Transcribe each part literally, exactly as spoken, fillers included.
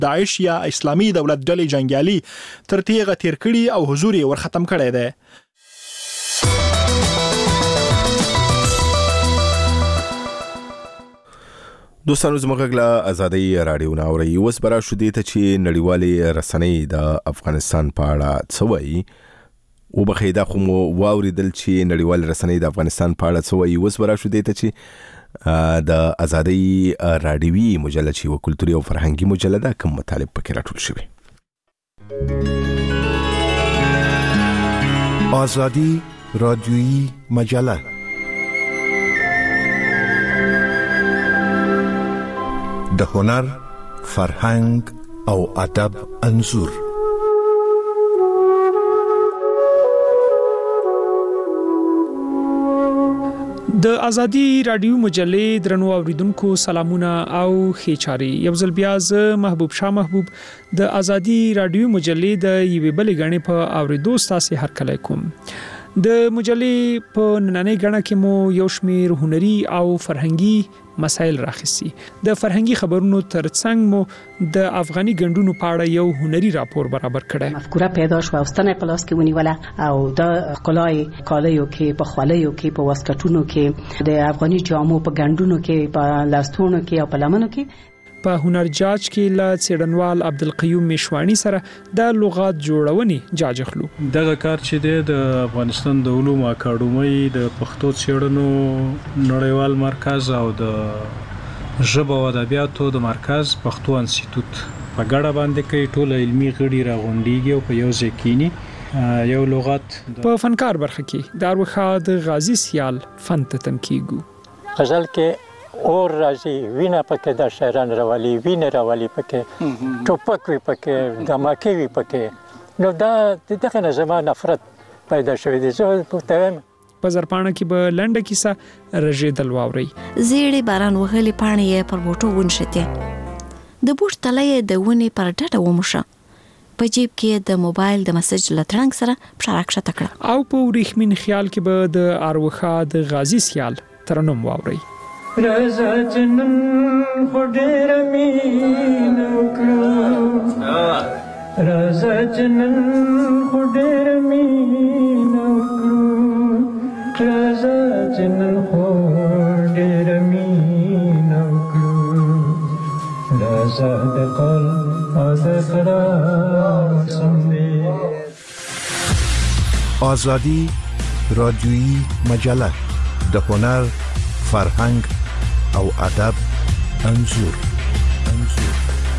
داعش یا اسلامي دولت ډلې جنگیالي تر تیغه تیر کړي او حضور یې ور ختم کړی دی. دوستانو زموږ له ازادي رادیو ناوړي اوس برا شو دي ته چې نړیوالې رسنۍ د افغانستان په اړه څه وایي او بخیدا خو مو واوریدل چې نړیوالې رسنۍ د افغانستان په اړه څه وایي. اوس برا شو دي ته چې د ازادي رادیوي مجله چې و کلتوري او فرهنګي مجله ده کوم مطالب پکې راټول شوی. ازادي رادیوي مجله د هنر، فرهنګ او ادب انځور. د ازادي رادیو مجلې درنو اوریدونکو سلامونه او خیچاري. یو ځل بیا ز محبوب شاه محبوب د ازادي رادیو مجلې د یوې بلې غړي په اوریدو ستاسو هر کله کوم. د مجلې په نننۍ غړه کې مو یو شمیر هنري او فرهنګي مسایل راخسي. د فرهنګي خبرونو ترڅنګ مو د افغاني ګوندونو په اړه یو هنري راپور برابر کړی. مفکوره پیدا شو او ستنه په لاس کې ونیوله او د خلای کالیو کې په خوالیو کې په واسکټونو کې د افغاني جامو په ګوندونو کې په لاستونو کې او په لمنو کې په هنر جاج کې له څېړنوال عبدالقیوم میشوانی سره د لغات جوړونې جاج اخلو. دغه کار چې د افغانستان د علومو اکاډمۍ د پښتو څېړنو نړیوال مرکز او د ژبه او ادبیاتو د مرکز پښتو انسټیټوټ په ګډه باندې کوي. ټول علمي غړي راغونډيږي او په یو ځای کې یو لغت په فنکار برخه کې د اروخاد غازی سیال فن ته تمکیږي. غزل کې اور راځي وینه پکې د شاعران راولي وینه راولي پکې ټوپک وي پکې دماکي وي پکې نو دا دغه نه زما نفرت پیدا شوې دي. زه په تایم په زرپانه کې به لنډه کیسه رژیدل واوري. زیړې باران وهلي پاڼې یې پر بوټو ونشته. د بوټ تلې د ونې پر ډډه وموشه. په جیب کې د موبایل د مسج لټرنګ سره پښراکشه تکړه او په وریښمین خیال کې به د اروخا د غازی سیال ترنم واوري. رازا جنن خډیر مين وکړو رازا جنن خډیر مين وکړو رازا جنن خډیر مين وکړو رازا د قل از قرار سمې. ازادي رادیوي مجله د هنر، فرهنګ او ادب انځور. انځور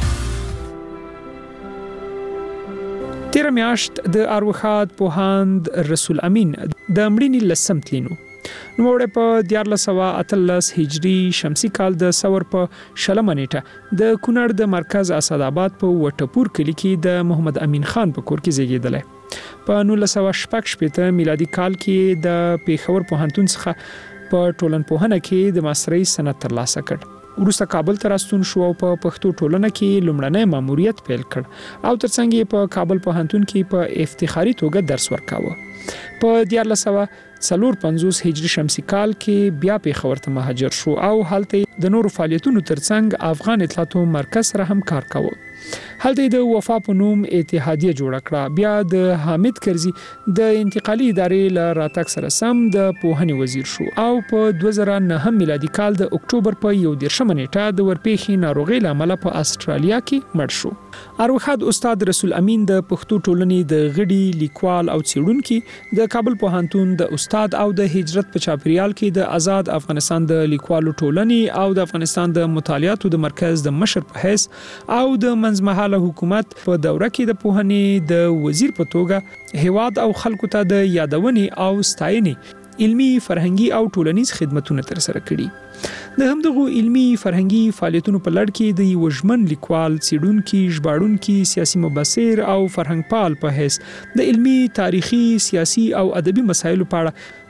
تیر میاشت د اروخاد پوهاند رسول امین د مړینې لسم تلینو نو وړه په دیارلس سوه اتلس هجری شمسی کال د سور په شلمه نیټه د کونړ د مرکز اسد آباد په وټپور کلی کې د محمد امین خان په کور کې زیږیدل. په نولس سوه شپږ شپېته میلادي کال کې د پیښور پوهنتون څخه په ټولنپوهنه کې د ماسترۍ سند ترلاسه کړ. وروسته کابل ته راستون شو او په پښتو ټولنه کې لومړنی ماموریت پیل کړ او ترڅنګ یې په کابل پوهنتون کې په افتخاري توګه درس ورکاوه. په دیارلس سوه څلور پنځوس هجری شمسی کال کې بیا پیښور ته مهاجر شو او هلته د نورو فعالیتونو ترڅنګ افغان اطلاعاتو مرکز سره هم کار کاوه. هلته د وفا په نوم اتحادیه جوړه کړه. بیا د حامد کرزي د انتقالي ادارې له راتګ سره سم د پوهنې وزیر شو او په دوه زره نهم میلادي کال د اکتوبر په یو دېرشمه نیټه د ورپېښې ناروغۍ له امله په استرالیا کې مړ شو. اروخاد استاد رسول امین د پښتو ټولنې د غړي لیکوال او څېړونکي د کابل پوهنتون د استاد او د هجرت په چاپیریال کې د آزاد افغانستان د لیکوالو ټولنې او د افغانستان د مطالعاتو د مرکز د مشر په حیث او د منځمهاله حکومت په دوره کې د پوهنې د وزیر په توګه هیواد او خلکو ته د یادونې او ستاینې علمي، فرهنګي او ټولنیز خدمتونه ترسره کړي. د همدغو علمي فرهنګي فعالیتونو په لړ کې د یو ژمن لیکوال، څېړونکي، ژباړونکي، سیاسي مبصر او فرهنګ پال په حیث د علمي، تاریخي، سیاسي او ادبي مسایلو په اړه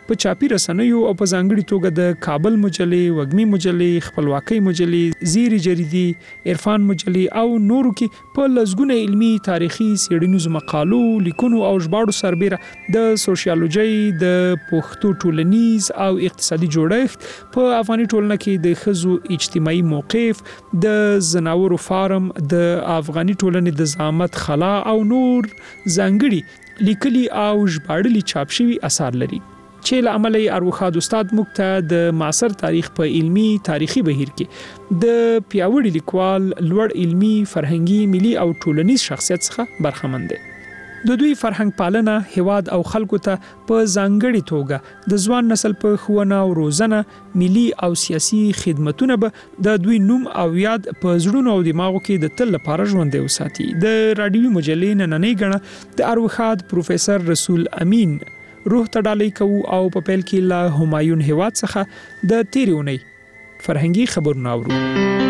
په چاپی رسنیو او په ځانګړي توګه د کابل مجلې، وګمی مجلې، خپلواکۍ مجلې، زیری جریدي، عرفان مجلې او نورو کې په لزګونه علمي، تاریخي، څېړنیزو مقالو، لیکونو او ژباړو سربېره د سوشیالوژي، د پښتو ټولنیز او اقتصادي جوړښت، په افغاني ټولنه کې د ښځو اجتماعي موقف، د زناورو فارم، د افغاني ټولنې د زعامت خلا او نور ځانګړي لیکلي او ژباړلي چاپ شوي اثار لري چې له امله یې اروخاد استاد موږ ته د معاصر تاریخ په علمي تاریخي بهیر کې د پیاوړي لیکوال، لوړ علمي، فرهنګي، ملي او ټولنیز شخصیت څخه برخمن دی. د دوی فرهنګ پالنه هیواد او خلکو ته په ځانګړي توګه د ځوان نسل په ښوونه او روزنه، ملي او سیاسي خدمتونه به د دوی نوم او یاد په زړونو او دماغو کې د تل لپاره ژوندی وساتي. د راډیوي مجلې نننۍ غړه د اروخاد پروفیسور رسول امین روح ته ډالۍ کوو او په پیل کې له همایون هیواد څخه د تیرې اونۍ فرهنګي خبرونه اورو.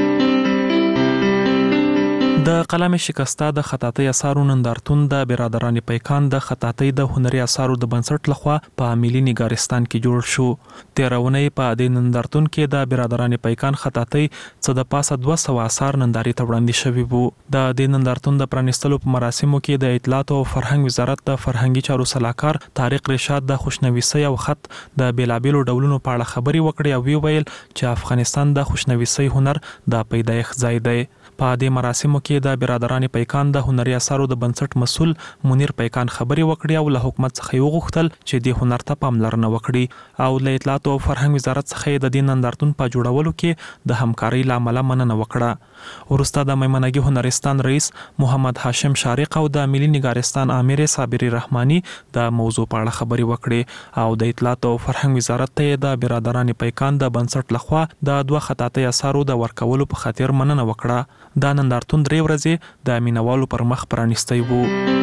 د قلم شکسته د خطاطۍ اثارو نندارتون د برادران پیکان د خطاطۍ د هنري اثارو د بنسټ لخوا په ملي نګارستان کې جوړ شو. تیرونه په د نندارتون کې د برادران پیکان خطاطۍ څخه د پاسه دوه سوه اثار ننداري ته وړاندې شوي وو. د د نندارتون د پرانیستلو په مراسمو کې د اطلاعات او فرهنګ وزارت د فرهنګي چارو سلاکار طارق رشاد د خوشنويسي او خط د بیلابیلو ډولونو په اړه خبري وکړې او ویل چې افغانستان د خوشنويسي هنر د پیدایښت ځای دی. په دې مراسمو کې د برادران پیکان د هنري اثارو د بنسټ مسول منیر پیکان خبري وکړي او له حکومت څخه یو غوښتل چې د هنر ته پاملرنه وکړي او له اطلاعات او فرهنګ وزارت څخه د دین نندارتون په جوړولو کې د همکارۍ لامل مننه وکړه. ورسته د میمنګي هنرستان رئیس محمد هاشم شارق او د ملي نګارستان امیر صابری رحماني د موضوع په اړه خبري وکړي او د اطلاعات او فرهنګ وزارت ته د برادران پیکان د بنسټ لخوا د دوه خطاطۍ اثارو د ورکولو په خاطر مننه وکړه. دا نندارتون درې ورځې د مینوالو پر مخ پرانیستی وو.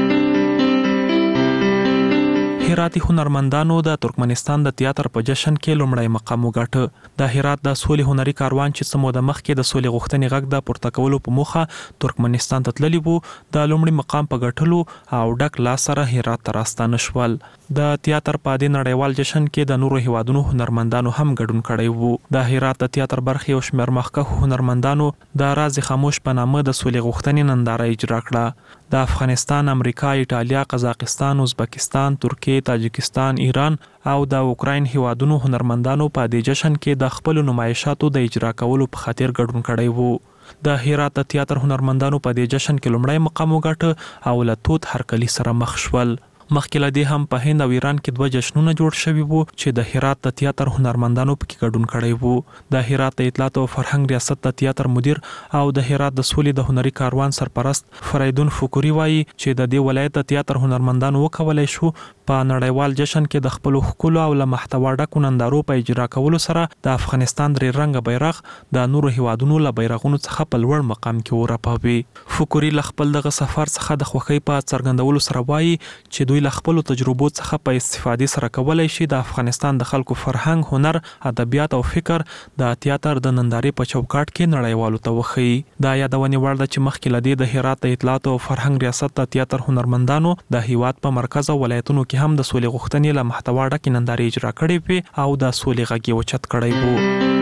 هراتی هنرمندانو د ترکمنستان د تیاتر په جشن کې لومړی مقام وګاټه. د هرات د سولې هنري کاروان چې سمو د مخ کې د سولې غوښتنې غږ د پورته کولو په موخه ترکمنستان ته تللی وو، د لومړي مقام په ګټلو او ډک لاس سره هرات ته راستانه شول. د تیاتر په دې نړیوال جشن کې د نورو هیوادونو هنرمندانو هم ګډون کړی وو. د هرات د تیاتر برخې او شمېر مخکښ هنرمندانو د راز خاموش په نامه د سولې غوښتنې ننداره اجرا کړه. د افغانستان، امریکا، ایټالیا، قزاقستان، ازبکستان، ترکیه، تاجکستان، ایران او د اوکراین هیوادونو هنرمندانو په دې جشن کې د خپل نمایشاتو د اجرا کولو په خاطر ګډون کړی وو. د هرات د تیاتر هنرمندانو په دې جشن کې لومړی مقام وګاټه او له توت هرکلی سره مخ شول. مخکې له دې هم په هند او ایران کې دوه جشنونه جوړ شوي وو چې د هرات د تیاتر هنرمندانو پکې ګډون کړی وو. د هرات د اطلاعات او فرهنګ ریاست د تیاتر مدیر او د هرات د سولې د هنري کاروان سرپرست فریدون فکری وایي چې د دې ولایت د تیاتر هنرمندانو وکولای شو په نړیوال جشن کې د خپل ښکلو او له محتوا ډکو نندارو په اجرا کولو سره د افغانستان درې رنګه بیرغ د نورو هیوادونو له بیرغونو څخه په لوړ مقام کې ورپوي. فکری له خپل دغه سفر څخه د خوښۍ په څرګندولو سره وایي چې دوی له خپل تجربو څخه په استفادې سره کولای شي د افغانستان د خلکو فرهنګ، هنر، ادبیات او فکر د تیاتر د نندارې په چوکاټ کې نړیوالو ته وښيي. دا یادونه وړ ده چې مخکې له دې د هرات د اطلاعات او فرهنګ ریاست د تیاتر هنرمندانو د هیواد په مرکز او ولایتونو کې هم د سولې غوښتنې له محتوا ډکې نندارې اجرا کړې وې او د سولې غږ یې اوچت کړی وو.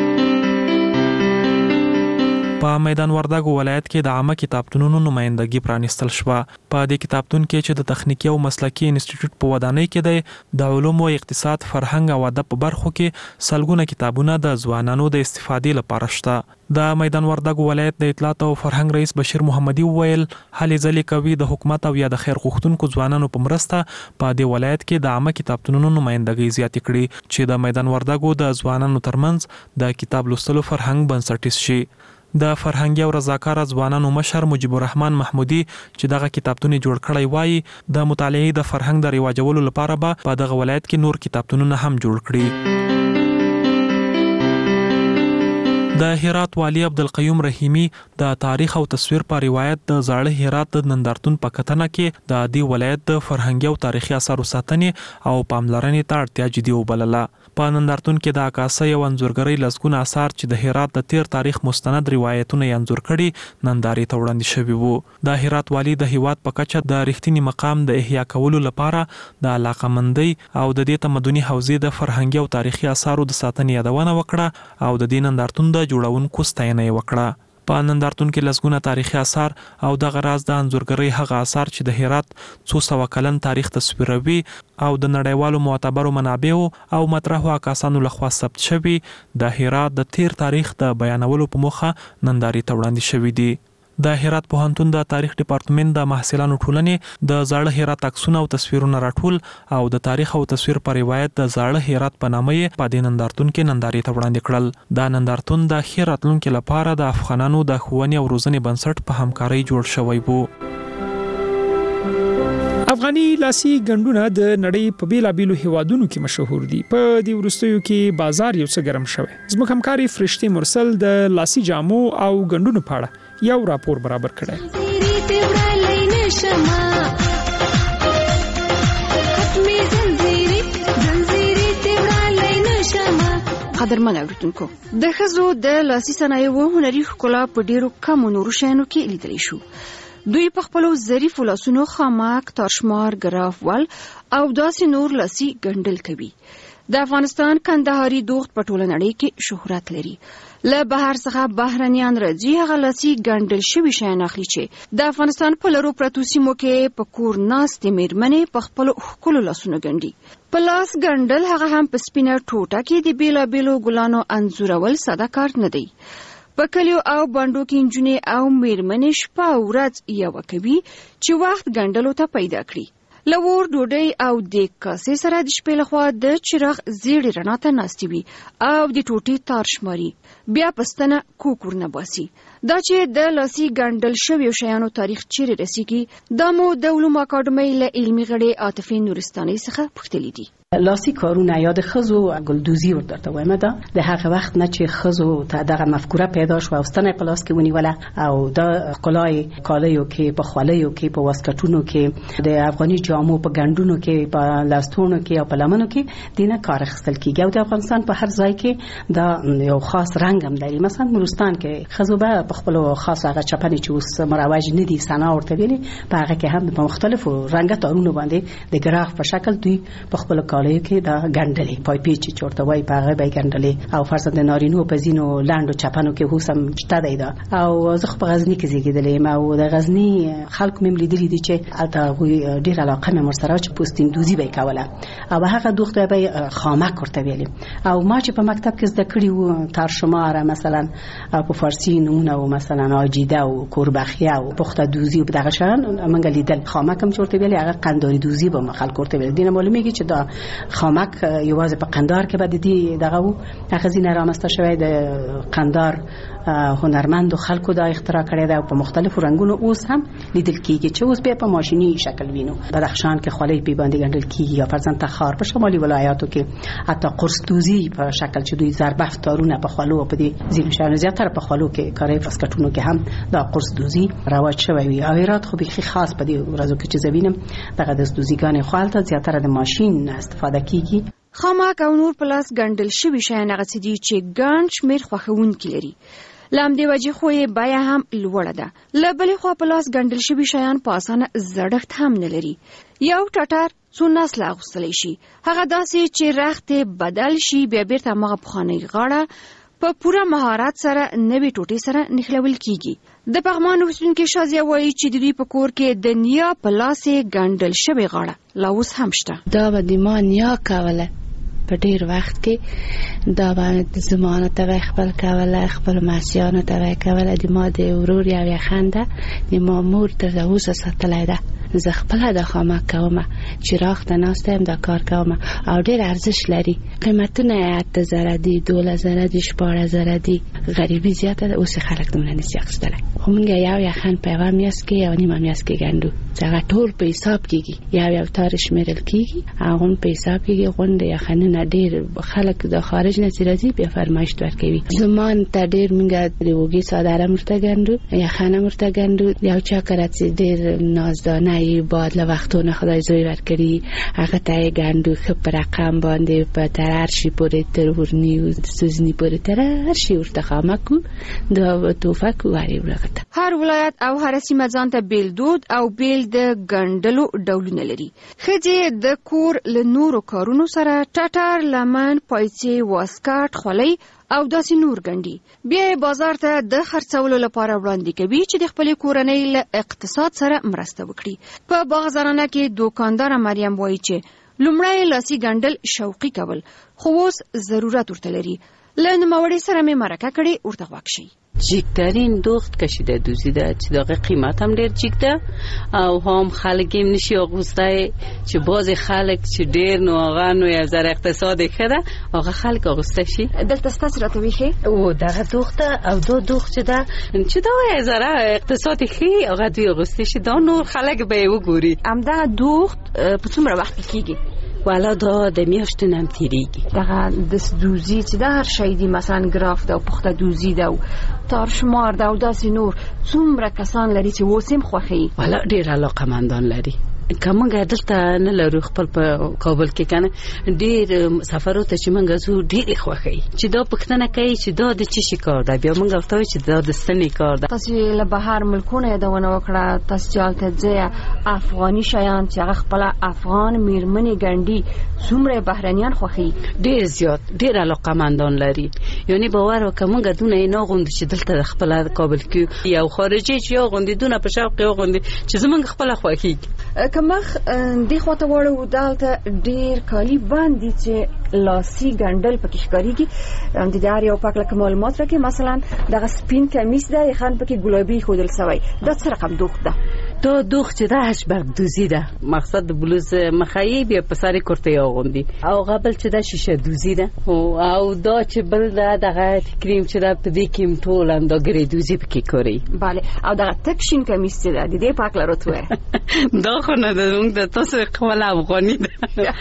په میدان وردګو ولایت کې د عامه کتابتونونو نمائندګي پرانیستل شوه. په دې کتابتون کې چې د تخنیکی او مسلکي انسټیټیوټ په ودانۍ کې دی، د علومو، اقتصاد، فرهنګ او ادب په برخو کې سلګونه کتابونه د ځوانانو د استفادې لپاره شته. د میدان وردګو ولایت د اطلاعات او فرهنګ رئیس بشیر محمدي وویل هلې ځلې کوي د حکومت او یا د خیر غوښتونکو ځوانانو په مرسته په دې ولایت کې د عامه کتابتونونو نمائندګي زیاتې کړي چې د میدان وردګو د ځوانانو ترمنځ د کتاب لوستلو فرهنګ بنسټیز شي. د فرهنګي او رضاکار ځوانانو مشر مجيب الرحمن محمودي چې دغه کتابتون جوړ کړی وایي د مطالعې د فرهنګ د رواجولو لپاره به په دغه ولایت کې نور کتابتونونه هم جوړ کړي. د هرات والی عبدالقیوم رحیمی د تاریخ او تصویر په روایت د زاړه هرات د نندارتون په کتنه کې د دې ولایت د فرهنګي او تاریخي اثارو ساتنې او پاملرنې ته اړتیا جدي وبلله. په نندارتون کې د عکاسۍ او انځورګرۍ لسګونه اثار چې د هرات د تیر تاریخ مستند روایتونه یې انځور کړي نندارې ته وړاندې شوي وو. د هرات والی د هیواد په کچه د رښتینی مقام د احیا کولو لپاره د علاقمندۍ او د دې تمدني حوزې د فرهنګي او تاریخي اثارو د ساتنې یادونه وکړه او د دې نندارتون د جوړونکو ستاینه یې وکړه. په نندارتون کې لسګونه تاریخي اثار او د غراز د انځورګرۍ هغه اثار چې د هرات څو سوه کلن تاریخ تصویروي او د نړیوالو معتبرو منابعو او مطرحو عکاسانو لخوا ثبت شوي د هرات د تیر تاریخ د بیانولو په موخه نندارې ته وړاندې شوي دي. د هرات پوهنتون د تاریخ ډپارټمنټ د محصلانو ټولنې د زاړه هرات عکسونه او تصویرونه راټول او د تاریخ او تصویر په روایت د زاړه هرات په نامه یې په دې نندارتون کې نندارې ته وړاندې کړل. دا نندارتون د ښې راتلونکي لپاره د افغانانو د ښوونې او روزنې بنسټ په همکارۍ جوړ شوی وو. افغاني لاسي ګنډونه د نړۍ په بیلابېلو هیوادونو کې مشهور دي. په دې وروستیو کې بازار یو څه ګرم شوی. زموږ همکاري فرشتي مرسل د لاسي جامو او ګنډونو په اړه یو راپور برابر کړی. قدرمن اوریدونکو، د ښځو د لاسي صنایعو هنري ښکلا په ډیرو کمو نورو شیانو کې لیدلی شو. دوی په خپلو ظریفو لاسونو خامک، تارشمار، ګراف ول او داسې نور لاسي ګنډل کوي. د افغانستان کندهاري دوخت په ټوله نړۍ کې شهرت لري. له بهر څخه بهرنیان راځي هغه لاسي ګنډل شوي شیان اخلي چې د افغانستان په لرو پرتو سیمو کې په کور ناستې میرمنې په خپلو ښکلو لاسونو ګنډي. په لاس ګنډل هغه هم په سپینه ټوټه کې د بیلابیلو ګلانو انځورول ساده کار نه دی. په کلیو او بانډو کې نجونې او میرمنې شپه او ورځ یوه کوي چې وخت ګنډلو ته پیدا کړي. له اور ډوډۍ او د کاسې سره د شپې لخوا د چراغ زیړې رڼا ته ناستې وي او د ټوټې تار شماري. بیا پستنه کوکور نه باسي. دا چې د لاسي ګنډل شویو شیانو تاریخ چیرې رسیږي دا مو د علومو اکاډمۍ له علمي غړې عاطفې نورستانۍ څخه پوښتلي دي. لاسي کارونه یا د ښځو ګلدوزي ورته وایم دا د هغه وخت نه چې ښځو ته دغه مفکوره پیدا شو او ستنه په لاس کې ونیوله او د ښکلای کالیو کې په خوليو کې په واسکټونو کې د افغاني جامو په ګنډونو کې په لاستونو کې او په لمنو کې دینه کار اخیستل کیږي او د افغانستان په هر ځای کې دا یو خاص رنگ هم لري. مثلا نورستان کې ښځو به په خپل خاص هغه چپنې چې اوس مروج نه دي سنا ورته ویلي په هغه کې هم په مختلفو رنګه تارونو باندې د ګراف په شکل دوی په خپل کالیو کې دا ګنډلې پای پیچ چورته وای په هغه به ګنډلې او فرض د نارینو په زینو لاندو چپنو کې هوسم شته دی دا. او زه په غزنی کې زیږیدلې ما او د غزنی خلک مم لیدلې دي چې البته ډیر علاقه مې مرسره چې پوستین دوزی به کوله او هغه دوخته به خامک ورته ویلې او ما چې په مکتب کې زده کړی و تارشمار مثلا په فارسی نمونه او مثلا عاجیده او کوربخیه او پخته دوزی په دغه شان منګ لیدل. خامک هم چورته ویلې هغه قنداری دوزی به خلک ورته ویل. دینه معلومیږي چې دا خامک یوازې په قندار کې به د دغه وو هغه زینه رامسته شوی د قندار هنرمند خلکو دا اختراع کړی دا په مختلفو رنگونو اوس هم لیدل کیږي چې اوس به په ماشینی شکل وینو. بدخشان کې خولۍ په باندې ګنډل کیږي یا فرضاً تخار په شمالي ولایاتو کې حتی قرص دوزی په شکل چې دوی ضربف تارونه په خولو په دې زینو شان زیاتره په خولو کې کاري فسکټونو کې هم دا قرص دوزی رواج شوی وي. او هرات خو به خاص په دې ورځو کې چې زوینم دغه د دوزیګان خالته زیاتره د ماشین استفاده کیږي. خامک او نور پلاس ګنډل شوي شیان هغه څه دي چې ګڼ شمېر خوښونکي لري. له همدې وجې خو یې بیه هم لوړه ده. له بلې خوا پلاس ګنډل شوي شیان په اسانه زړښت هم نه لري. یو ټټر څو نسله اغوستلی شي. هغه داسې چې رخت بدل شي بیا بیرته هماغه پخوانۍ غاړه په پوره مهارت سره نوې ټوټې سره نښلول کیږي. د پغمان اوسیدونکي شازیه وایي چې د دوی په کور کې د نیا په لاس یې ګنډل شوې غاړه لا اوس هم شته. دا به د ما نیا کوله په ډیر وخت کې دا باندې زمانه ته خپل کوله خپل ماسیانو ته کوله د ما د ورور یو یخنده د ما مور تر اوسه ساتلای ده. زه خپل د خامک کوم چې راخ ته ناستم دا کار کوم او ډیر ارزش لري. قیمتونه اته زره دي، دوله زره دي، شپاره زره دي. غریبی زیاته ده اوس خلک دومره نشي اخیستلی. خو موږ یو یخن په یو میاشت کې یو نیمه میاشت کې ګڼو چې هغه ټول په حساب کېږي یو یو تار شمیرل کېږي هغه په حساب کېږي غونډه یخنونه ډېر خلک د خارج نه چې راځي بیا فرمایش ورکوي زمان ته ډېر موږ د وګي ساده مرته ګڼو یخنه مرته ګڼو یو چا کرات چې ډېر نازدانه یې باد له وختونه خدای زوی ورکړي هغه ته ګڼو خو پر رقم باندې په ترار شي پورې تر ورنی او سوزنی پورې ترار شي ورته خامکو د توفک واري ورغته هر ولایت او هر سیمه ځان ته بیل دود او بیل د ګڼلو ډولونه لري خځې د کور له نورو کارونو سره ټټر لمن پایڅې واسکټ خولۍ او داسې نور ګڼي بیا بازار ته د خرڅولو لپاره وړاندې کوي چې د خپل کورنۍ له اقتصاد سره مرسته وکړي په باغزرانه کې دوکاندار مریم وایي چې لومړی لاسي ګڼل شوقي کول خو اوس ضرورت ورته لري له نوموړي سره مې مرکه کړې ورته غوږ شي جیکترین دوخت کشیده دوزیده چې داغه قیمت هم ډیر جیک ده او هم خلک هم نشي اغوسته چې باز خلک چې ډیر نو هغه نو یو ذره اقتصاد خره هغه خلک اغوسته شي دلته ستاسو راته ویخي او دغه دوخت او دو دوخت چې ده چې دا یو ذره اقتصاد خي هغه دوی اغوسته شي دا نور خلک به وګوري ام دا دوخت په څومره وخت کېږي والا دا د میاشتو نم تیریږي دغه د دوزی چې د هر شی دی مثلا ګراف دا پخته دوزی دا تار شمار دا او داسې نور څومره کسان لري چې وسیم خوخي والا ډیر علاقه مندان لري کومه دلته نه لرو خپل په کابل کې کنه ډیر سفرو ته چې موږ زو ډیر خوخي چې دا پښتنه کوي چې دا د چی شي کار دا بیا موږ ورته چې دا د سنې کار دا تاسو له بهر ملکونه یادونه وکړه تاسو چالت ځای افغاني شیان چې هغه خپل افغان میرمنې ګڼي څومره بهرنیان خوخي ډیر زیات ډیر علاقه مندان لري یعنی باور وکړه موږ دونه نه غوند چې دلته خپل کابل کې یو خارجي چې غوندي دونه په شوق غوندي چې زمونږ خپل خوخي کمخ دی خواته وړو دالته ډیر کالی باندې چې لاسي ګندل پکې ښکاریږي د دې اړ یو پاک لکه معلومات راکې مثلا دغه سپین کمیس ده خان پکې ګلابي خودل سوی دا څه رقم دوخت ده تو دوخت چې ده هشبرګ دوزی ده مقصد د بلوز مخایي بیا په ساري کورته یاغوندي او قبل چې ده شیشه دوزی ده او دا چې بل ده دغه کریم چې ده په دې کې ټول هم دا ګری دوزی پکې کوي bale او دغه تکشین کمیس چې ده د دې پاک لرو ته دا خو نه ده موږ د تاسو خپل افغاني ده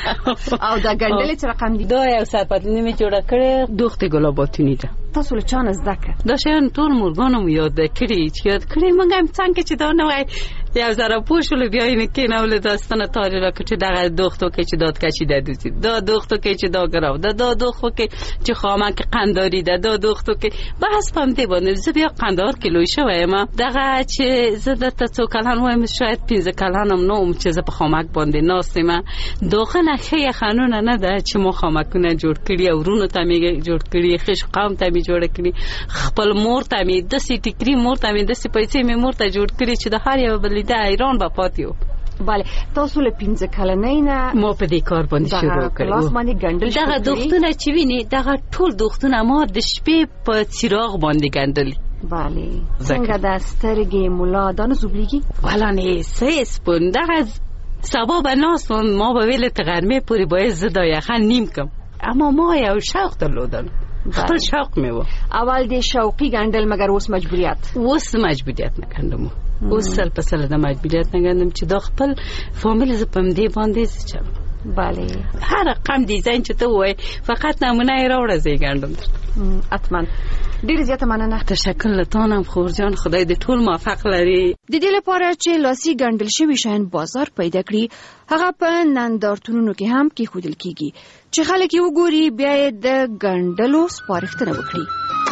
او دا ګندل چې رقم دي دا یو سپات نیمه جوړه کړې دوخت ګلاباتونی ده تاسو له چانه زده کړ دا شیان ټول مورګانو یاد کړی چې یاد کړی موږ هم څنګه چې دا نه وای یو زره پوښول بیا یې کې نه ول داستانه تاریخ راکړي چې دغه دوختو کې چې داد کشي ده دوزی دا دوختو کې چې دا ګراو دا دا دوختو کې چې خامه کې قنداری ده دا دوختو کې بحث پم دی باندې زه بیا قندار کیلوي شوم دغه چې زه د تاسو کلان وایم شاید پنځه کلانم نو چې زه په خامک باندې ناستم دوخه نه خې قانون نه ده چې مو خامکونه جوړ کړی او ورونو ته می جوړ کړی خش قوم ته می جوړ کړی خپل مور ته می د سیټی کری مور ته می د سې پیسې می مور ته جوړ کړی چې د هر یو بل د ایران په پاتیو bale تاسو له پنځه کلنۍ نه مو په دې کار باندې شروع کړو لاس باندې ګندل دغه دوختونه چې ویني دغه ټول دوختونه ما د شپې په چراغ باندې ګندل bale څنګه د سترګې مولا دانه زوبليږي ولا نه سېس پوند دغه سبب ناس ما به ویل تغرمه پوری باید زدا یخن نیم کم اما ما یو شوق درلودن خپل شوق میو اول د شوقي ګندل مگر اوس مجبوریت اوس مجبوریت نه کندم اوس سل په سل د مجبوریت نه کندم چې د خپل فامیل ز پم دی باندې چې bale هر رقم ډیزاین چې ته وای فقط نمونه یې راوړه زی ګندم اتمن ډیر زیاته مننه تشکر لتانم خورجان خدای دې ټول موفق لري د دې لپاره چې لاسي ګندل شوی شین بازار پیدا کړي هغه په نندارتونونو کې هم کې خودل کیږي چې خلک یې وګوري بیا د ګندلو سپارښتنه وکړي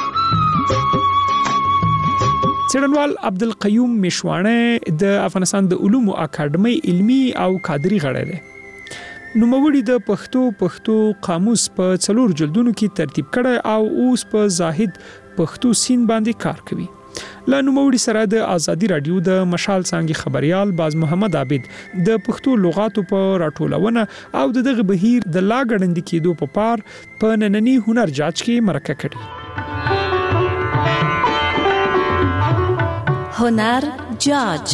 څېړنوال عبدالقیوم مشوانه د افغانستان د علومو اکاډمۍ علمي او کادري غړی دی نوموړي د پښتو پښتو قاموس په څلور جلدونو کې ترتیب کړی او اوس په زاهد پښتو سین باندې کار کوي لا نوموړي سره د ازادي رادیو د مشال څنګه خبريال باز محمد عابد د پښتو لغاتو په راټولونه او دغه بهیر د لا ګړندې کېدو په پار په نننی هنر جاج کې مرکه کړي هنر جاج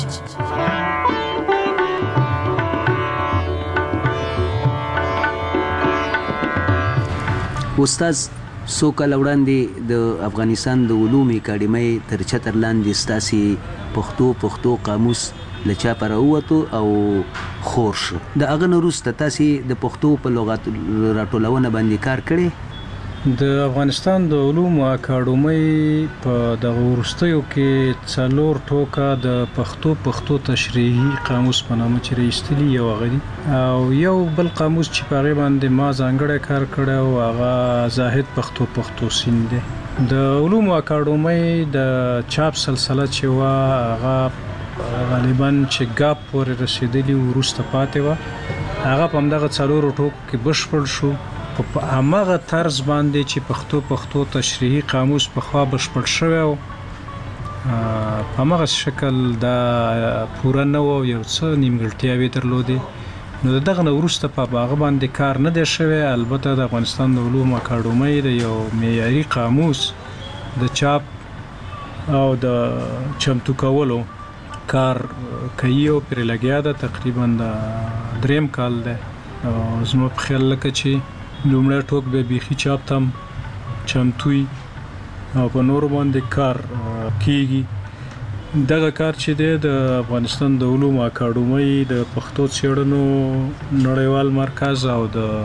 استاد سو کال وړاندې د افغانستان د علوم اکاډمۍ تر چتر لاندې ستاسي پښتو پښتو قاموس لچا پر اوتو او خور شو. د هغه وروسته تاسو د پښتو په لغت راټولونه باندې کار کړی؟ د افغانستان د علوم اکاډمۍ په دغه وروستیو کې څلور ټوکه د پښتو پښتو تشریحي قاموس په نامه چې راایستلي یو غدي او یو بل قاموس چې په هغه باندې ما ځانګړی کار کړی او هغه زاهد پښتو پښتو سین دی. د علوم اکاډمۍ د چاپ سلسله چې وا هغه غالبا چې ګاپ پورې رسیدلی ورسته پاتې و هغه په همدغه څلورو ټوکو کې بشپړ شو. په هغه طرز باندې چې پښتو پښتو تشریحي قاموس په خوا بشپړ شوی و په هغه شکل دا پوره نه و یو څه نیمګړتیاوې درلودې نو دغه نه وروسته په هغه باندې کار نه دی شوی. البته د افغانستان د علوم اکاډمۍ د یو معیاري قاموس د چاپ او د چمتو کولو کار کوي او پر لګیا ده تقریبا د دریم کال ده. زما په خیال لکه چې لومړی ټوک به بیخي چاپ تم چمتوي او په نور باندې کار کیږي. دغه کار چې دی د افغانستان د علوم اکاډمۍ د پښتو څېړنو نړیوال مرکز او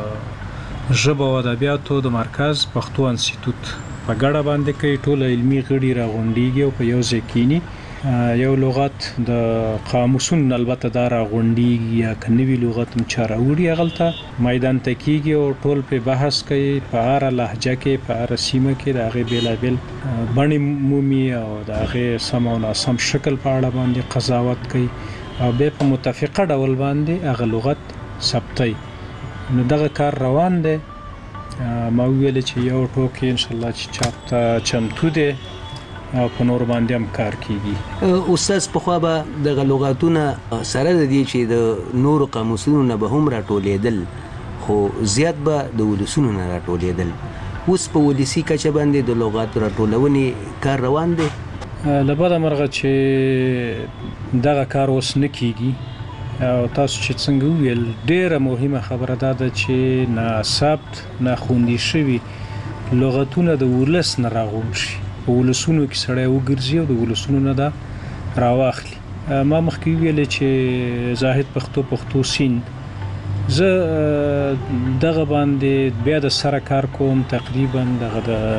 د ژبو او ادبیاتو د مرکز پښتو انسټیټوت په ګډه باندې کوي. ټول علمي غړي راغونډيږي او په یو ځای کېني یو لغت د قاموسون البته دا راغونډيږي یا کنيوي لغت هم چاروړي غلطه میدان ته کېږي او ټول په بحث کوي په هر لهجه کې په هر سیمه کې د هغه بیلابل بڼې مومي او د هغه سم او ناسم شکل په اړه باندې قضاوت کوي او به په متفقه ډول باندې هغه لغت ثبتي. نو دغه کار روان دی. ما ویل چې یو ټوک ان شاء الله چې چاپته چمتو دی او په نور باندې هم کار کیږي. استاد په خو به د لغاتونه سره د دې چې د نور قاموسونو نه به هم راټولېدل خو زیات به د ولسونو نه راټولېدل. اوس په ولسی کچه باندې د لغات راټولونې کار روان دی. لبدا مرغه چې دغه کار اوس نه کیږي او تاسو چې څنګه ویل ډیره مهمه خبره ده چې نه ثبت نه خوندي شوی لغتونه د ولس نه راغون شي په ولسونو کې سړی وګرځي او د ولسونو نه دا راواخلي. ما مخکې ویل چې زاهد پښتو پښتو سین زه دغه باندې بیا د سره کار کوم تقریبا دغه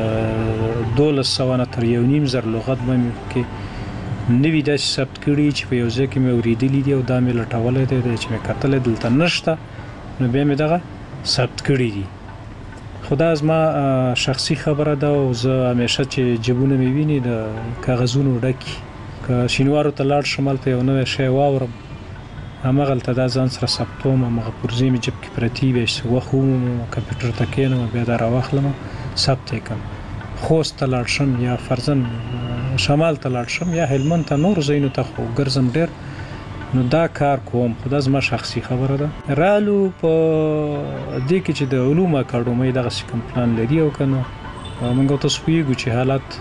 د دولس سوه نه تر یو نیم زر لغت باندې کې نوی داسې ثبت کړي چې په یو ځای کې مې اورېدلي دي او دا مې لټولی دی چې مې کتلی دلته نشته نو بیا مې دغه ثبت کړي دي. خو دا زما شخصي خبره ده او زه همیشه چې جبونه مې ویني د کاغذونو ډکي که شینوارو ته لاړ شم هلته یو نوی شی واورم همغلته دا ځان سره ثبتوم همغه پرزې مې جب کې پرتې وي چې وخت ومومم کمپیوټر ته کښېنم بیا دا راواخلم ثبت یې کړم. خوست ته لاړ شم یا فرضاً شمال ته لاړ شم یا هلمند ته نورو ځایونو ته خو ګرځم ډېر نو دا کار کوم. خو دا زما شخصي خبره ده. رالو په دې کې چې د علوم اکاډمۍ دغسې کوم پلان لري او که نه موږ تاسو پوهېږو چې حالات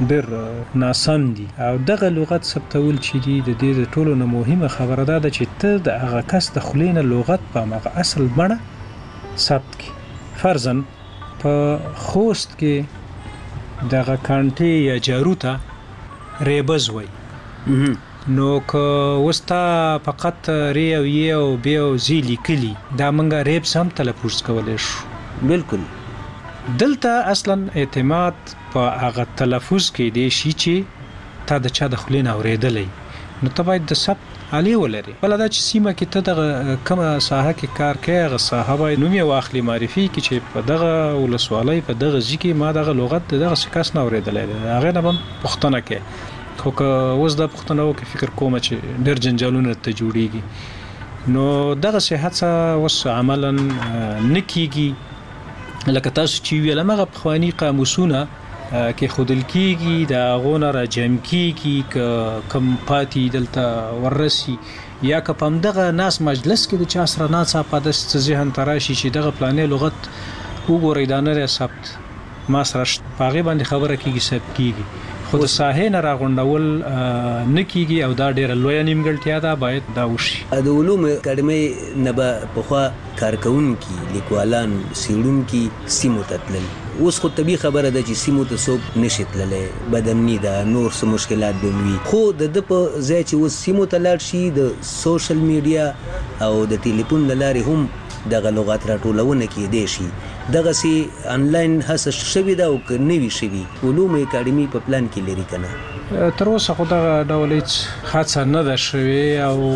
ډېر ناسم دي او دغه لغت ثبتول چې دي د دې د ټولو نه مهمه خبره دا ده چې ته د هغه کس د خولې نه لغت په همغه اصل بڼه ثبت کړي. فرضاً په خوست کې دغه کانټې یا جارو ته ریبز وایي نو که وستا فقط ری او ی او بی او زی لیکلی دا منګه ریب سم تلفظ کولای شو. بالکل دلته اصلا اعتماد په هغه تلفظ کې دی شي چې تا د چا د خلین اوریدلې نو ته باید د ثبت علی ولري. بل دا چې سیمه کې ته د کومه ساحه کې کار کوي هغه ساحه باید نوم یې واخلي معرفي کې چې په دغه ولسوالۍ په دغه ځای کې ما دغه لغت دغه کس نه اوریدلې هغه نه هم پوښتنه کوي. خو که اوس دا پوښتنه وکړي فکر کوم چې ډېر جنجالونه ته جوړیږي نو دغه هڅه اوس عملا نه کیږي. لکه تاسو چې ویل هغه پخواني قاموسونه کې ښودل کیږي د هغو نه راجمع کیږي که کم پاتې دلته وررسي یا که په همدغه ناس مجلس کې د چا سره ناڅاپه داسې ذهن ته راشي چې دغه پلانې لغت وګورئ دا نه دی ثبت ما سره په هغې باندې خبره کیږي ثبت کیږي. خو د ساحې نه راغونډول نه کیږي او دا ډېره لویه نیمګړتیا ده، باید دا وشي. د علومو اکاډمۍ نه به پخوا کارکوونکي لیکوالان څېړونکي سیمو ته تلل. اوس خو طبیعي خبره ده چې سیمو ته څوک نشي تللی، بدامني ده، نور څه مشکلات به وي. خو د ده په ځای چې اوس سیمو ته لاړ شي، د سوشل میډیا او د ټلیفون له لارې هم دغه لغات راټولونه کېدی شي. دغسې انلاین هڅه شوې ده او که نه وي شوي، علومو اکاډمي په پلان کې لري که نه؟ تر اوسه خو دغه ډول هېڅ هڅه نه ده شوې او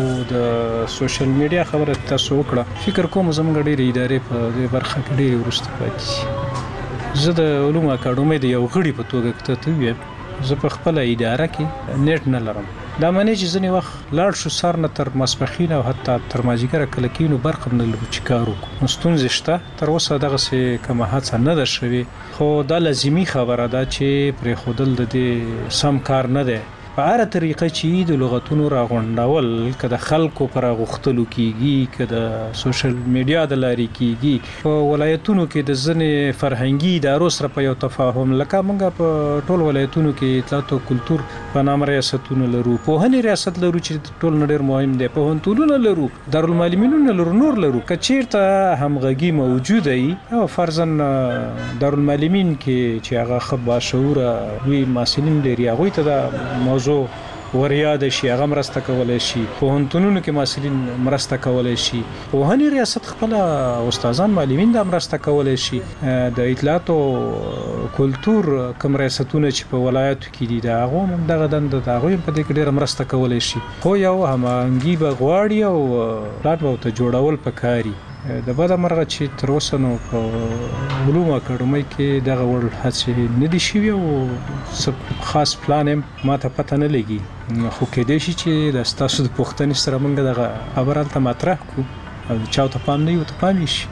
د سوشل میډیا خبره تاسو وکړه. فکر کوم زموږ ډېرې ادارې په دې برخه کې ډېرې وروسته پاتې دي. زه د علومو اکاډمۍ د یو غړي په توګه که ته ویم، زه په خپله اداره کې نیټ نه لرم. دا معنی چې ځینې وخت لاړ شو سار نه تر ماسپښین او حتی تر مازدیګره کله کینو برق هم نه لرو چې کار وکړو. نو ستونزې شته، تر اوسه دغسې کومه هڅه نه ده شوې، خو دا لازمي خبره ده چې پرېښودل د دې سم کار نه دی. په هره طریقه چې د لغتونو راغونډول که د خلکو په راغوښتلو کېږي، که د سوشل میډیا د لارې کېږي، په ولایتونو کې د ځینې فرهنګي ادارو سره په یو تفاهم، لکه موږ په ټول ولایتونو کې اطلاعات او کلتور په نامه ریاستونه لرو، پوهنې ریاست لرو چې ټول نه ډېر مهم دی، پوهنتونونه لرو، دارالمعلمینونه لرو، نور لرو. که چېرته همغږي موجوده وي او فرضاً دارالمعلمین کې چې هغه ښه باشعوره لوی محصلین لري، هغوی ته دا موضوع وریاده شي، هغه مرسته کولی شي. پوهنتونونو کې محصلین مرسته کولی شي. پوهنې ریاست خپله استادان معلمین دا مرسته کولی شي. د اطلاعات او کلتور کوم ریاستونه چې په ولایاتو کې دي، د هغو هم دغه دنده د هغوی هم په دې کې ډېره مرسته کولی شي. خو یو هماهنګي به غواړي او پلان به ورته جوړول پکار دي. د بده مرغه چې تر اوسه نو په علومو اکاډمۍ کې دغه وړ هڅې نه دي شوي او څه خاص پلان هم ما ته پته نه لګي. خو کېدای شي چې د ستاسو د پوښتنې سره موږ دغه خبره هلته مطرح کړو او چا ته پام نه وي ورته پام یې شي.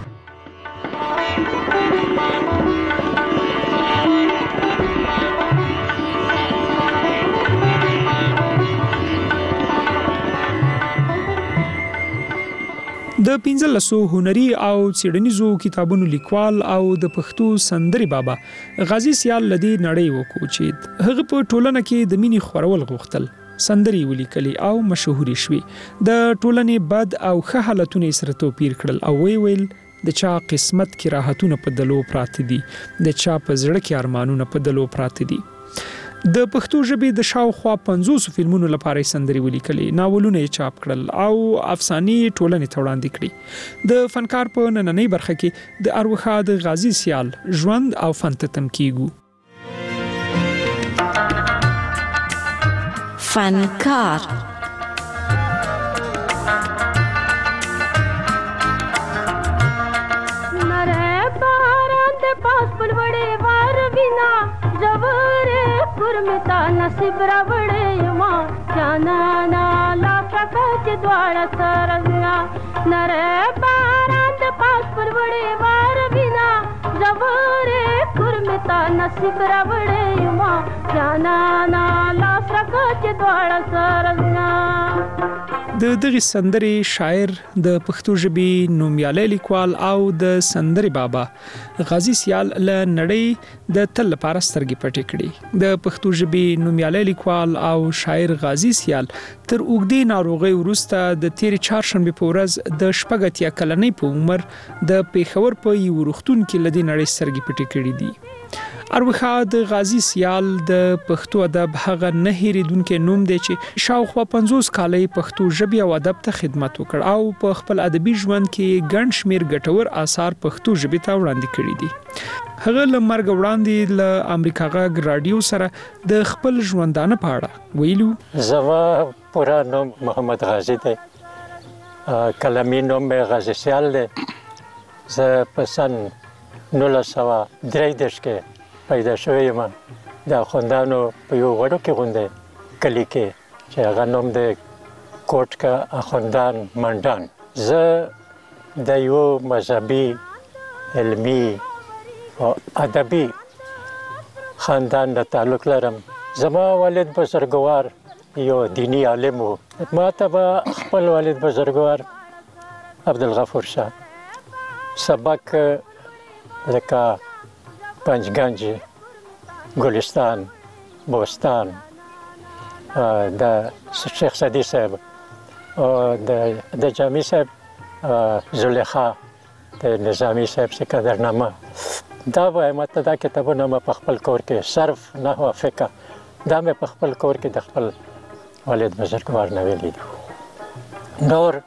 د پنځلسو هنري او څېړنیزو کتابونو لیکوال او د پښتو سندري بابا غازي سیال لدی نړۍ وکوچید. هغه په ټولنه کې د مینې خورول غوښتل، سندري ولیکلي او مشهوري شوي. د ټولنې بد او ښه حالتونه سره توپیر کړل او وی ویل د چا قسمت کې راحتونه په دلو پراته دي، د چا په زړه کې ارمانونه په دلو پراته دي. د پښتو ژبې د شاوخوا پنځوس فلمونو لپاره سندري ولیکلي، ناولونه یې چاپ کړل او افسانې ټولنې ته وړاندې کړي. د فنکار په نننۍ برخه کې د اروښاد غازي سیال ژوند او فن ته تم کیږو. فنکار متا نصیب راوړې ما جانا نا لا پکچ دواړه سرنا نره باران د پاس پر وړې وار بنا زوره پر متا نصیب راوړې ما جانا نا لا پکچ دواړه سرنا. د دغه سندري شاعر د پښتو ژبې نومیالی لیکوال او د سندري بابا غازي سیال له نړۍ د تل لپاره سترګې پټې کړې. د پښتو ژبې نومیالی لیکوال او شاعر غازي سیال تر اوږدې ناروغۍ وروسته د تېرې چهارشنبې په ورځ د شپږ اتیا کلنۍ په عمر د پېښور په یو روغتون کې له دې نړۍ سترګې پټې کړې دي. اروښاد غازي سیال د پښتو ادب هغه نه هېرېدونکی نوم دی چې شاوخوا پنځوس کاله یې پښتو ژبې او ادب ته خدمت وکړ او په خپل ادبي ژوند کې ګڼ شمېر ګټور آثار پښتو ژبې ته وړاندې کړي دي. هغه له مرګ وړاندې له امریکا غږ راډیو سره د خپل ژوندانه په اړه ویلو. زما پوره نوم محمد غازي دی، کلمي نوم مې غازي سیال دی. زه په سن نولس سوه درې دېرش کې پیدا شوی یم د اخوندانو په یو وړوکي غوندې کلي کې چې هغه نوم دی کوټکا اخوندان منډان. زه د یو مذهبي، علمي او ادبي خاندان نه تعلق لرم. زما والد بزرګوار یو دینی عالم و. ما ته به خپل والد بزرګوار عبدالغفور شاه سبق لکه پنجگنج، گلستان، بوستان د شیخ سعدي صاحب او د د جامی صاحب زلیخا د نظامی صاحب سکندرنامه دا وایم ته دا کتابونه ما په خپل کور کې صرف نحو فقه دا مې په خپل کور کې د خپل والد بزرګوار نه ویلي دي. نور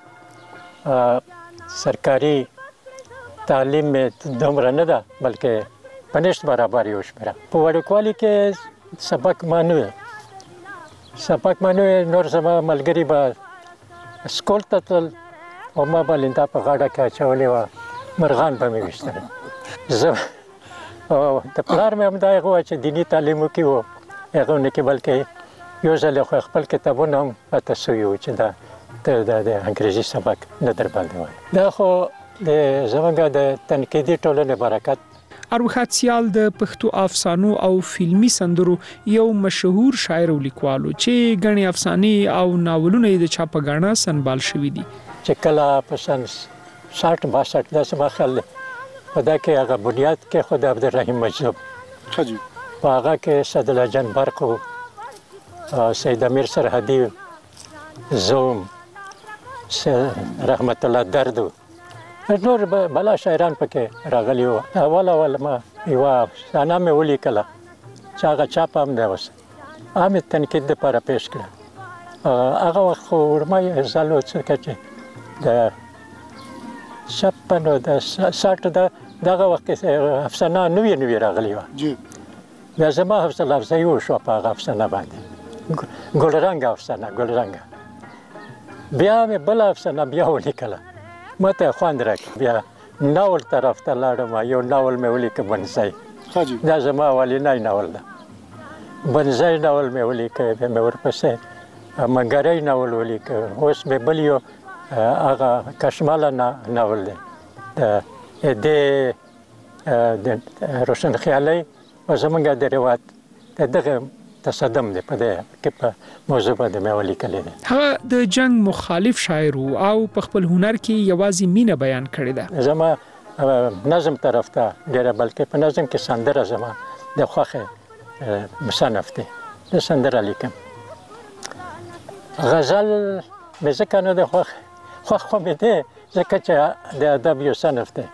سرکاري تعلیم مې دومره نه ده بلکې په نشت برابر یو شمېره. په وړوکوالي کې سبق مانو سبق مانو نور زما ملګري به سکول ته تلل او ما به لنده په غاړه کې اچولې وه مرغان به مې ویشتل. زه او د پلار مې همدا هغه وه چې دیني تعلیم وکړي و هغه ونه کې بلکې یو ځل خو خپل کتابونه هم راته سوي وو چې دا ته د انګریزي سبق نه در باندې وایي. دا خو د زموږ د تنقیدي ټولنې برکت. اروخات سیال د پښتو افسانو او فلمي سندرو یو مشهور شاعر او لیکوال چې غني افسانې او ناولونه د چاپګاڼه سنبال شوی دي. چې کله په سن شاټ باسټ د سما خل په دا کې هغه بنیاد کې خود عبدالرحیم مجذوب خجی په هغه کې صدلا جان برق او سید امیر سرحدی زوم رحمت الله دردو نور بلا شاعران پکې راغلي وو. اول اول ما یوه افسانه مې ولیکله چې هغه چاپ هم دی اوس هغه مې تنقید دپاره پیش کړه. هغه وخت خو ما یې ځل څه چې د شپنو د ساټو د دغه وخت کې افسانه نوې نوې راغلې وه. بیا زما حوصله افزایي وشوه په هغه افسانه باندې ګلرنګه افسانه ګلرنګه. بیا مې بله افسانه بیا ولیکله ما ته خوند راکړ. بیا ناول طرف ته لاړم یو ناول مې ولیکه بنځای دا زما اولنی ناول ده. بنځای ناول مې ولیکه بیا مې ورپسې منګری ناول ولیکه. اوس مې بل یو هغه کشماله ناول دی د د روشن خیالي او زمونږ د روایت د دغه تصدم دی په دې کې په موضوع باندې مې ولیکلی دی. هغه د جنگ مخالف شاعر او په خپل هنر کې یوازې مینه بیان کړې ده. زما نظم طرف ته ډېره بلکې په نظم کې سندره زما د خوښې مصنف دی د سندره لیکم. غزل مې ځکه نه د خوښ خوښ خو مې دی ځکه چې د ادب یو صنف دی.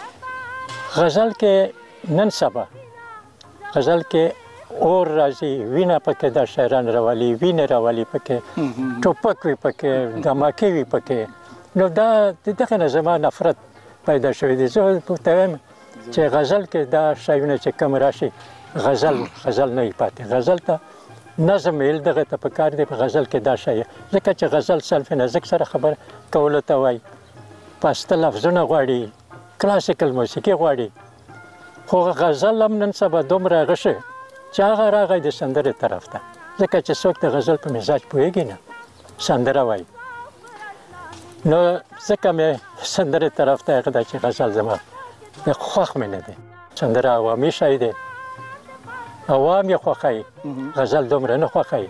غزل کې نن سبا غزل کې اور راځي وینه پکې د شاعران راولي وینه راولي پکې ټوپک وي پکې دماکې وي پکې. نو دا دغه نه زما نفرت پیدا شوی دی. زه ورته وایم چې غزل کې دا شیونه چې کم راشي غزل غزل نه پاتې. غزل ته نظم ویل دغه ته پکار دی. په غزل کې دا شی ځکه چې غزل سلف نزدیک سره خبر کولو ته وایي پاسته لفظونه غواړي کلاسیکل موسیقي غواړي. خو غزل هم نن سبا دومره هغه شي چې هغه راغی د سندرې طرف ته ځکه چې څوک د غزل په مزاج پوهېږي نه سندره وایي. نو ځکه مې سندرې طرف ته هغه ده چې غزل زما د خوښ مې نه دی. سندره عوامي شی دی عوام یې خوښوي غزل دومره نه خوښوي.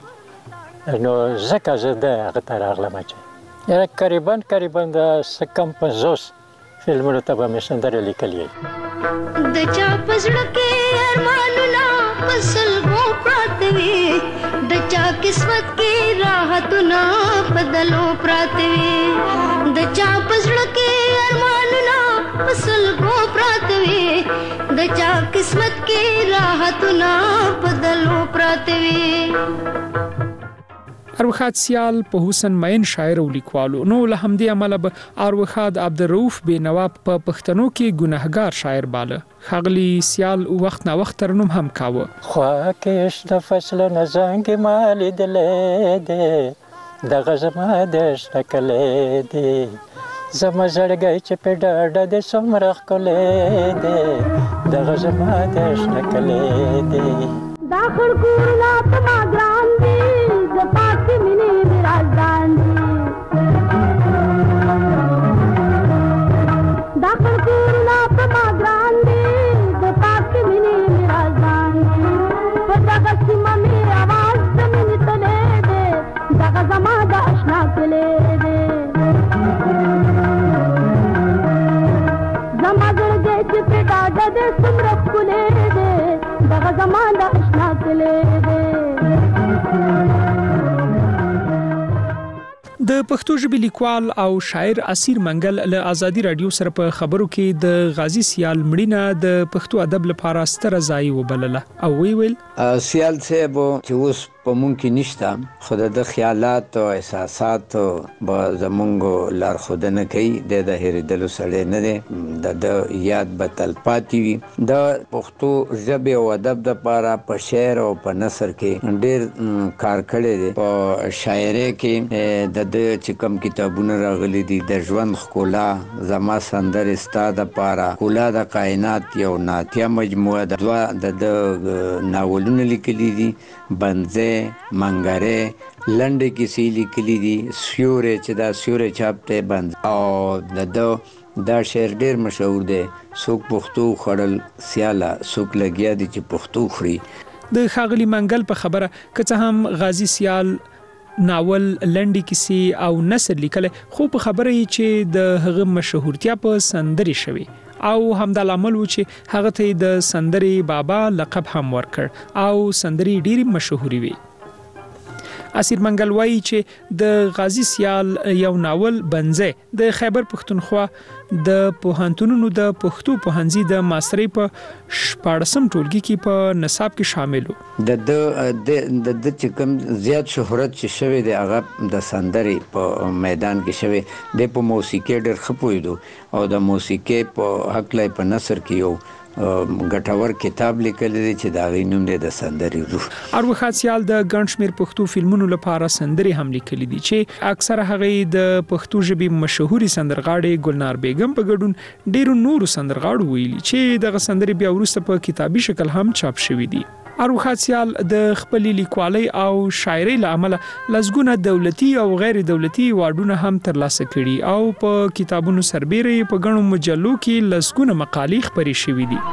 نو ځکه زه د هغه ته راغلم چې قریبا قریبا د څه کم پنځوس فلمونو ته به مې سندرې لیکلې وي. د چا په زړه کې ارمانونه په سلګو پراته وي د چا قسمت کې راحتونه په دلو پراته وي د چا په زړه کې ارمانونه په سلګو پراته وي د چا قسمت کې راحتونه په دلو پراته وي. اروخات سیال په حسن مین شاعر او لیکوالو نو له همدې عمله به اروخات عبدالرؤف بینوا په پښتنو کې ګناهګار شاعر باله. خغلی سیال وخت نه وخت ترنم هم کاوه. خوا کې شته فصل نه زنګ ما لیدلې دی دغه زما د شکلې دی زما زړګی چې په ډاډه د څومره ښکلی دی دغه زما د شکلې دی. دا خړکورونه په ما ګران دي د پاکې مینې د رازدان دي دا خړکورونه په ما ګران دي د پاکې مینې د رازدان دي په دغه سیمه مې اواز د مینې تللی دی دغه زما د اشنا کلی دی زما زړګی چې پرې ډاډه دی څومره ښکلی دی دغه زما د اشنا کلی دی. د پښتو ژبې لیکوال او شاعر اسیر منګل له ازادي رادیو سره په خبرو کې د غازی سیال مړینه د پښتو ادب لپاره ستره ځای وبلله او وی ویل سیال صاحب چې اوس په مونږ کې نشته خو د خیالات او احساسات به زمونږ لارښودنه کوي د د هېرېدلو سړی نه دی د یاد به تلپاتې وي د پښتو ژبې او ادب دپاره په شعر او په نثر کې ډېر کار کړی دی په شاعرۍ کې د د چې کوم کتابونه راغلي دي د ژوند ښکلا زما سندرې ستا دپاره ښکلا د کائنات یو نعتیه مجموعه ده دوه د ده ناولونه لیکلي دي بنځی منګری لنډې کیسې لیکلي دي سیوری چې دا سیوری چاپ دی بند او د ده دا شعر ډېر مشهور دی څوک پښتو خوړل سیاله څوک لګیا دي چې پښتو خوري د ښاغلي منګل په خبره که څه هم غازی سیال ناول لنډی کیسې او نثر لیکل خو په خبره یې چې د هغه مشهورتیا په سندرې شوی او همدا لامل و چې هغه ته د سندرې بابا لقب هم ورکړ او سندرې ډېری مشهوري وي اسیر منګل وایي چې د غازی سیال یو ناول بنځه د خیبر پښتونخوا د پوهنتونونو د پښتو پوهنځي د ماسترۍ په شپاړسم ټولګي کې په نصاب کې شامل و د د د چې کوم زیات شهرت چې شوی دی هغه د سندرې په میدان کې شوی د په موسیقي ډېر ښه پوهېدو او د موسیقي په هکله په نثر کې یو ګټور کتاب لیکلی دی چې د هغې نوم دی د سندرې روح اروخات سیال د ګڼ شمېر پښتو فلمونو لپاره سندرې هم لیکلي دي چې اکثره هغې د پښتو ژبې مشهوري سندرغاړې ګلنار بیګم په ګډون ډېرو نورو سندرغاړو ویلي چې دغه سندرې بیا وروسته په کتابي شکل هم چاپ شوي دي اروخات سیال د خپلې لیکوالۍ او شاعرۍ له امله لسګونه دولتي او غیر دولتي ایوارډونه هم ترلاسه کړي او په کتابونو سربیره په ګڼو مجلو کې لسګونه مقالې خپرې شوي دي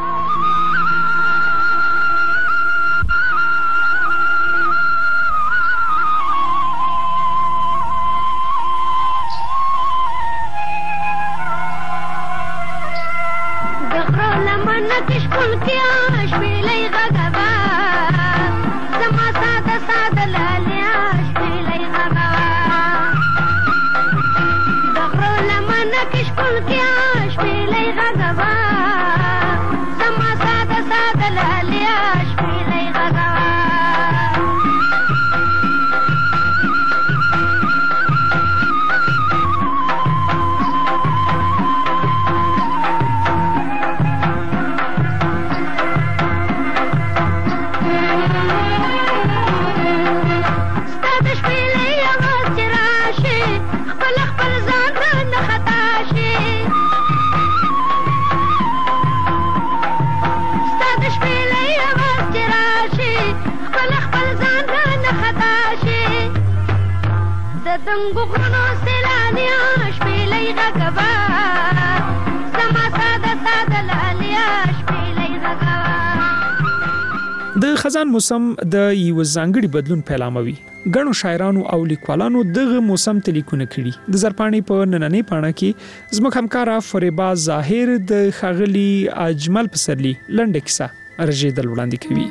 د خزان موسم د یو ځانګړي بدلون پیلاموي ګڼو شاعرانو او لیکوالانو دغه موسم ته لیکونه کړي د زرپاڼې په نننۍ پاڼه کې زموږ همکاره فریبا ظاهر د ښاغلي اجمل پسرلي لنډه کیسه رژیدل وړاندې کوي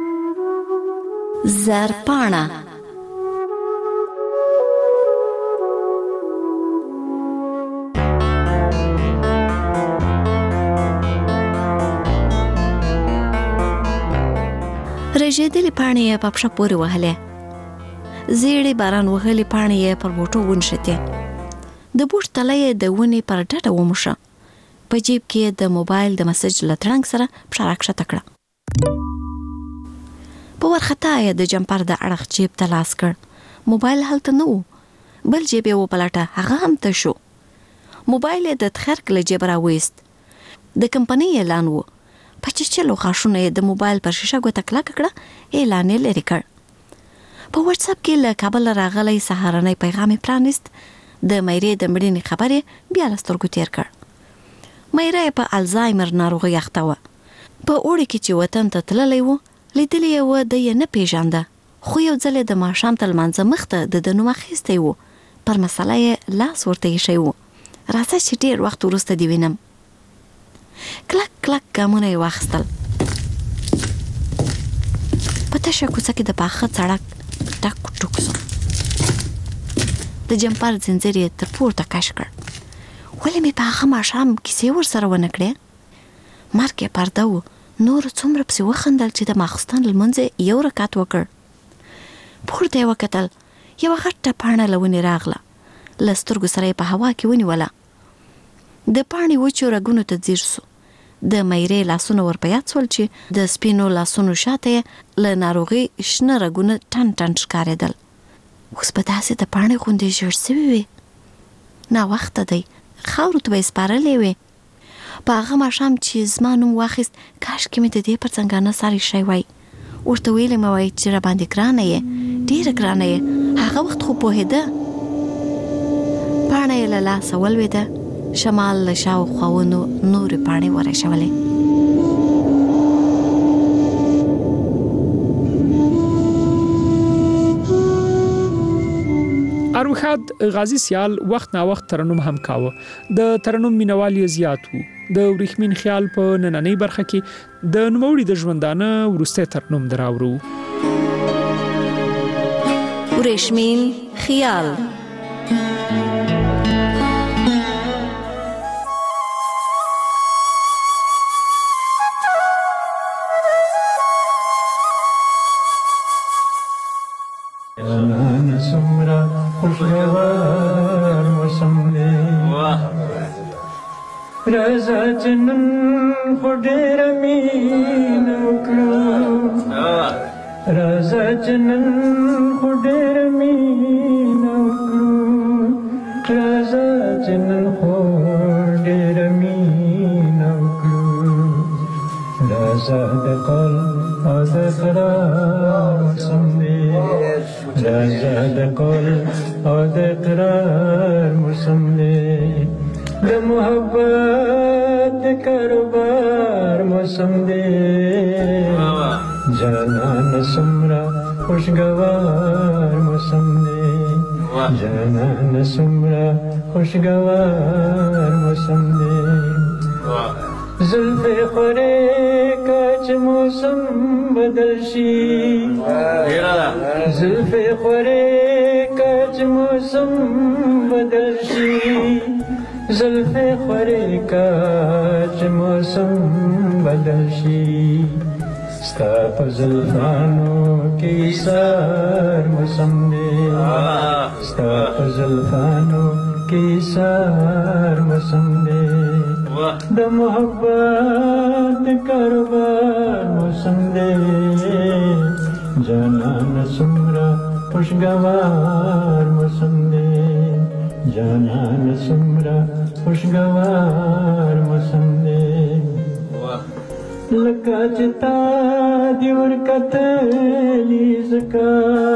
زرپاڼه رژېدلې پاڼې یې په پښه پورې وهلې زیړې باران وهلې پاڼې یې پر بوټو ونښتې د بوټ تله یې د ونې پر ډډه وموښه په جیب کې د موبایل د مسج له تړنګ سره پښه راکښته کړه په ورخطا یې د جمپر د اړخ جیب ته لاس کړ موبایل هلته نه و بل جیب یې وپلټه هغه هم تش شو موبایل یې د تخرګ له جیبه راویست د کمپنۍ اعلان و په چچلو غاښونه یې د موبایل پر شیشه ګوته کلکه کړه اعلان یې لرې کړ په واتس اپ کې له کابل راغلی سهارنی پیغام یې پرانیست د میرې د مړینې خبر یې بیا له سترګو تېر کړ میره یې په الزایمر ناروغۍ اخته وه په اوړي کې چې وطن ته تللی و لیدلی یې و ده یې نه پېژانده خو یو ځل یې د ماښام تر لمانځه مخته د ده نوم اخیستی و پر مسله یې لاس ورته ایښی و راځه چې ډېر وخت وروسته دې وینم کلک کلک ګامونه یې واخیستل په تشه کوڅه کې د پاخه سړک ټک ټوک سو د جمپر زنځیر یې تر پورته کش کړ. ولې مې په هغه ماښام کیسې ورسره ونه کړې؟ مرګ یې پرده و. نور څومره پسې وخندل چې د ماخستان لمونځ یو رکعت وکړ. پورته یې وکتل، یوه غټه پاڼه له ونې راغله. له سترګو سره یې په هوا کې ونیوله. د پاڼې وچو رګونو ته ځیر سو. د میرې لاسونه ور په یاد سول چې د سپینو لاسونو شاته یې له ناروغۍ شنه رګونه ټن ټن ښکارېدل. اوس به داسې د پاڼې غوندې ژړ سوي وې. ناوخته دی، خاورو ته به یې سپارلې وې. په هغه ماښام چې زما نوم واخیست، کاشکې مې د دې پر څنګانه ساری شی وای. ورته ویلې مې وای چې راباندې ګرانه یې، ډېره ګرانه یې. هغه وخت خو پوهېده. پاڼه یې له لاسه ولوېده. شمال له شاوخواونو نورې پاڼې ورژولې. اروښاد غازی سیال وخت نا وخت ترنم هم کاوه. د ترنم مینوال یې زیات وو. د ورېښمین خیال په نننۍ برخه کې د نوموړي د ژوندانه وروستی ترنم دراوړو. ورېښمین خیال. خوشگوار موسم دی رضا جنن خو ډېر مینه وکړو رضا جنن خو ډېر مینه وکړو رضا جنن خو ډېر مینه وکړو رضا د قول او د قرار موسم دی رضا د قول او د اقرار موسم دی د محبت د کاروبار موسم دی جانان سمرا خوشگوار موسم دی جانان سمرا خوشگوار موسم دی زلف خوره کچ موسم بدل شي زلف خوره کچ موسم بدل شي زلف خوره کچ موسم بدل شي ستا په زلفانو کې سار موسم دی ستا په زلفانو کې سار موسم دی د محبت کاروبار موسم دی جانان سمرا خوشگوار موسم دی جانان سمرا خوشگوار موسم دی لکه چې تا دې ورکتلي زکا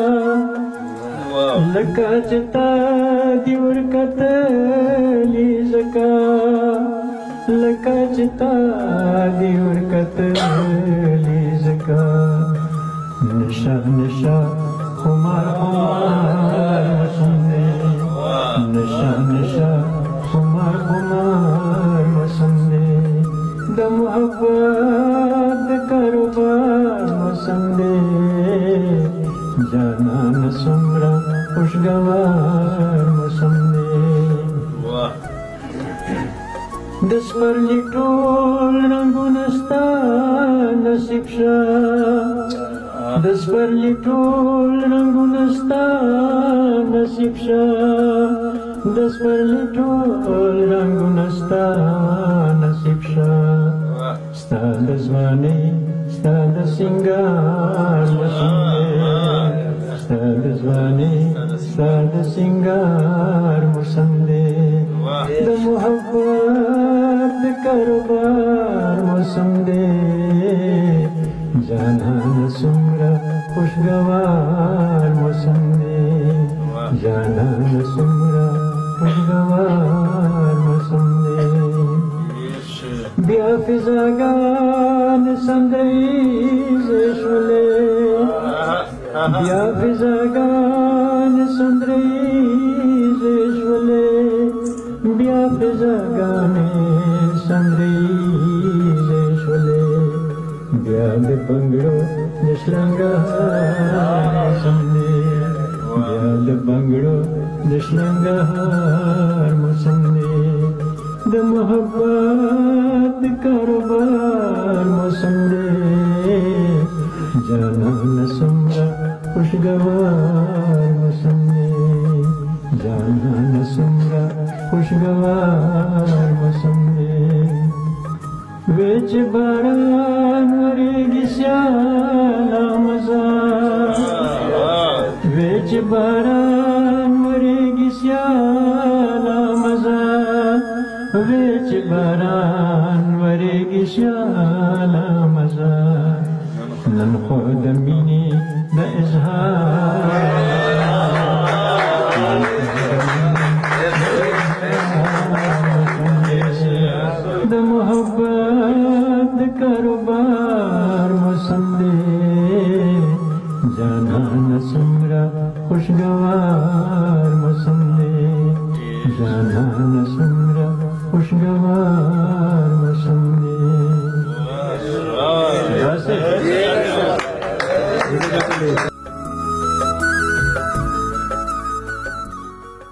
لکه چې تا دې ورکتلي زکا لکه چې تا دې ورکتلي زکا نشه نشه خمار خمار موسم دی نشه نشه خمار خمار موسم دی د محبت د کاروبار موسم دی جانان سمرا خوشگوار موسم دی د سپرلي ټول رنګونه ستا نصیب شه د سپرلي ټول رنګونه ستا نصیب شه د سپرلي ټول رنګونه ستا نصیب شه ستا د ځوانۍ ستا د سینګار موسم دی ستا د ځوانۍ ستا د سینګار موسم دی د محبت د کاروبار موسم دی جانان سمرا خوشگوار موسم دی جانان سمرا خوشگوار موسم دی بیا فضاگان سندریز شولے بیا فضاگان سندریز شولے بیا فضاگان سندریز شولے بیا د بنگړو نشلنګار موسم دی بیا د بنگړو د شننګهار موسم دی د محبت د کاروبار موسم دی جانان سمرا خوشگوار موسم دی جانان سمرا خوشگوار موسم دی وچ باران وریږي سیاله مزه وچ باران وریږي سیاله مزه وچ باران وریږي سیاله مزه نن خو د مینې د اظهار د محبت د کاروبار موسم دی جانان سمرا خوشگوار موسم دی جانان سمرا خوشگوار